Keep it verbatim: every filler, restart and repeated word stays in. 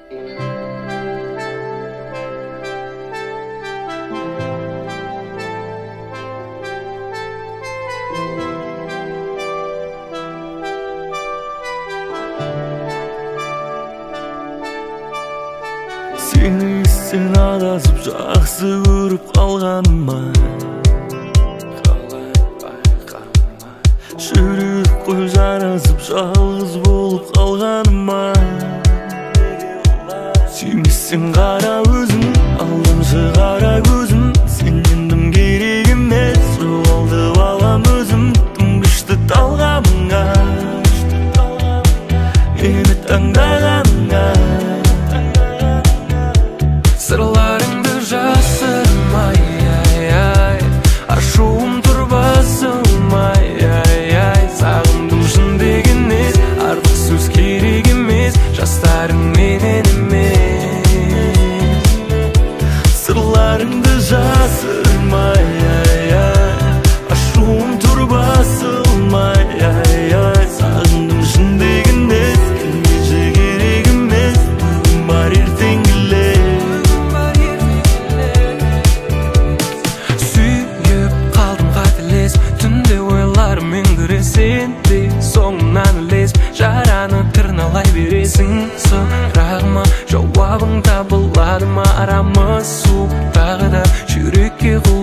Seni sen adasып жақсы көріп қалғаныма жүрек қой жарасып жалғыз болып қалғаныма сүймесең қара өзің алдамшы қара көзім сенен дым керек емес жоғалтып алам өзім тым күшті талғамыңа мені таңдағаныңа сырларыңды жасырмай ай-ай ашуым тұр басылмай ай-ай сағындым шын деген ес артық сөз керек емес жастарың менен емес сырларыңды жасырмай ай-ай ашуым тұр басылмай ай-ай сағындым шын деген ес келгенше керек емес бүгін бар ертең сенде соңынан ілесіп жараны тырналай бересің сұрағыма жауабың табылады ма арамыз суып тағы да жүрекке